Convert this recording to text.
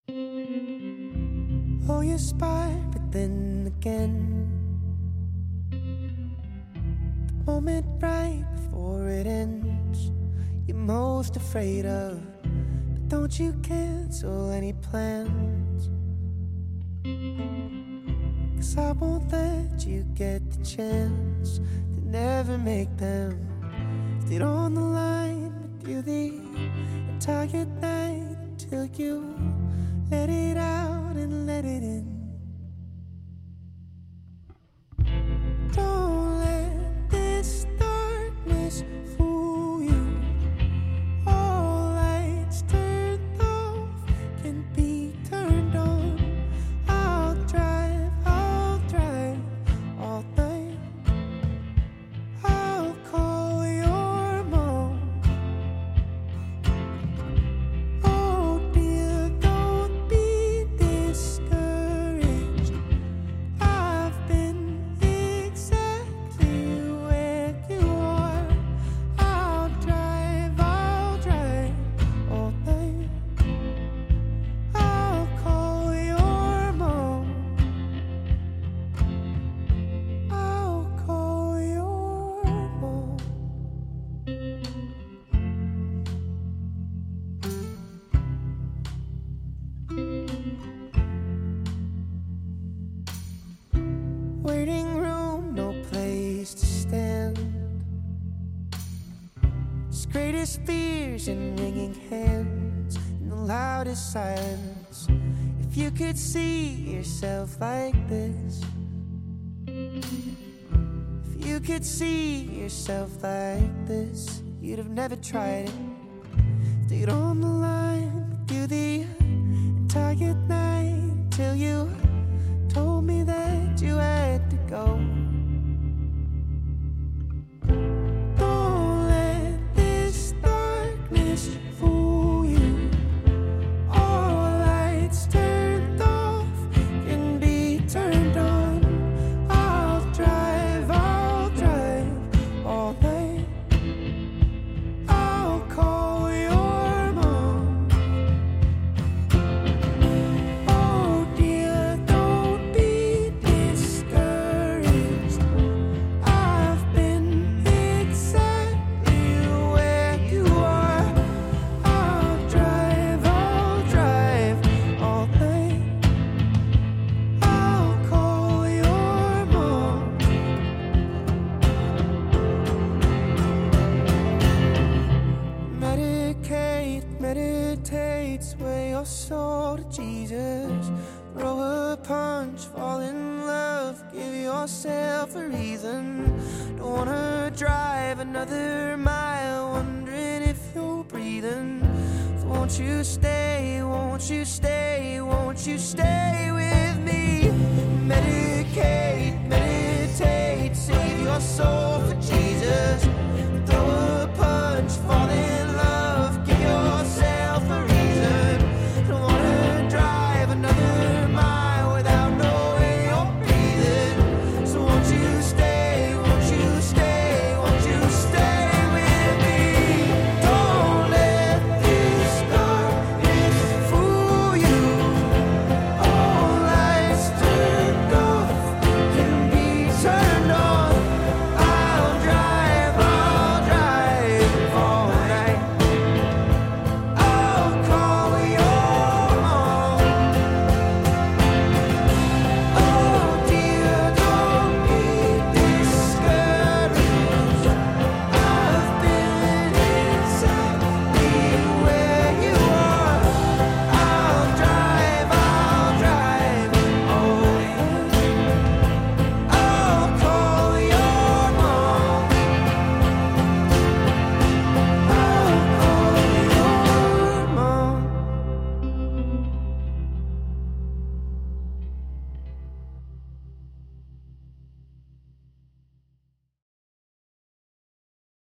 Oh, you spy, but then again, the moment right before it ends, you're most afraid of. But don't you cancel any plans, 'cause I won't let you get the chance to never make them. Stayed on the line with you the entire night until you let it out and let it in. Don't let this darkness fool you. All lights turned off can be turned on. I'll drive all night. I'll call your mom. Oh dear, don't be discouraged. I've been exactly where you are. I'll drive all night. I'll call your mom. I'll call your mom. Waiting room, no place to stand. Just greatest fears and ringing hands in the loudest silence. If you could see yourself like this, if you could see yourself like this, you'd have never tried it. Stayed on the line with you the entire night till you told me that you had to go. Don't let this darkness fool you. All lights turned off can be turned on. I'll drive all night. I'll call your mom. Oh dear, don't be discouraged. I've been exactly where you are. I'll drive all night. I'll call your mom. Meditate, sway your soul to Jesus. Throw a punch, fall in love, give yourself a reason. Don't wanna drive another mile, wondering if you're breathing. So won't you stay, won't you stay, won't you stay with me? Meditate, save your soul.